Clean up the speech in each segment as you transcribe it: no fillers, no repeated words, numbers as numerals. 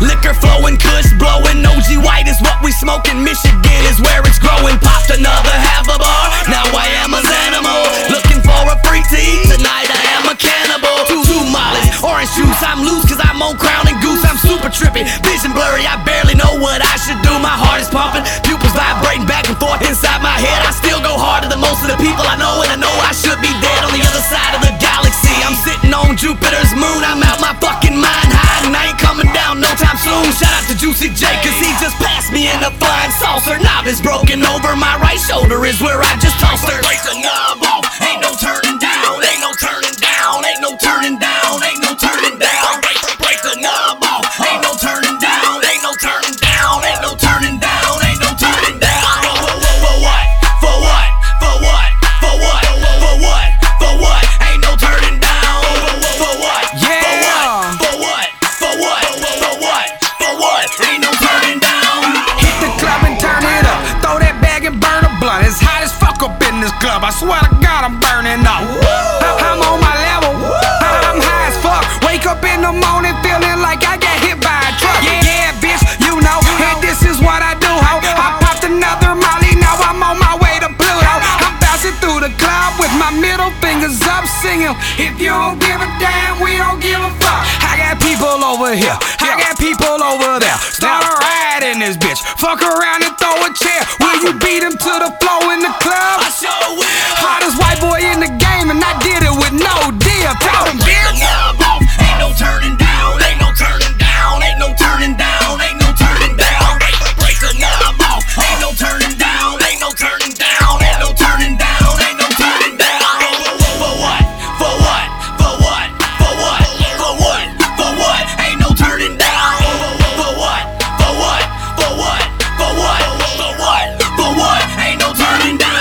Liquor flowing, kush blowing, OG white is what we smoking. Michigan is where it's growing. Popped another half a bar, now I am a animal. Looking for a freak to eat, tonight I am a cannibal. Two mollies, orange juice, I'm loose cause I'm on Crown and Goose. I'm super trippy, vision blurry, I barely know what I should do. My heart is pumping, pupils vibrating back and forth inside my head. I still go harder than most of the people I know, and I know I should be dead on the other side of the galaxy. I'm sitting on Jupiter's moon, I'm out my fucking mind high, and I ain't coming down no time soon. Shout out to Juicy J, cause he just passed me in a flying saucer. Knob is broken over, my right shoulder is where I just tossed her. Break the knob off, ain't no turning down, ain't no turning down, ain't no turning down, ain't no turning down. Break the knob off, ain't no turning down, ain't no turning down, ain't no turning down, ain't no turning down. For what? For what? For what? For what? For what? For what? Ain't no turning down. For what? Yeah. For what? For what? For what? For what? Ain't no turning down. Hit the club and turn it up. Throw that bag and burn a blunt. It's hot as fuck up in this club. I swear to God I'm burning up. I'm on my level. I'm high as fuck. Wake up in the morning feeling like I got hit by a truck. Yeah, bitch, you know. And this is what I do, ho. I popped another molly, now I'm on my way to Pluto. I'm bouncing through the club with my middle fingers up, singing, if you don't give a damn, we don't give a fuck. I got people over here, I got people over there. Start a riot in this bitch. Fuck around and throw a chair. Will you beat him to the floor in the club? I sure will. Hottest white boy in the game, and I did it with no deal. Tell him, bitch. Ain't no turning down, ain't no turning down, ain't no turning down, ain't no turning down. Break the knob off, ain't no turning down, ain't no turning down, ain't no turning down, ain't no turning down. For what? For what? For what? For what? For what? For what? Ain't no turning down. For what? For what? For what? For what? For what? For what? Ain't no turning down.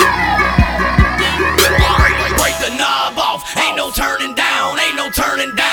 Ain't no turning down, ain't no turning down.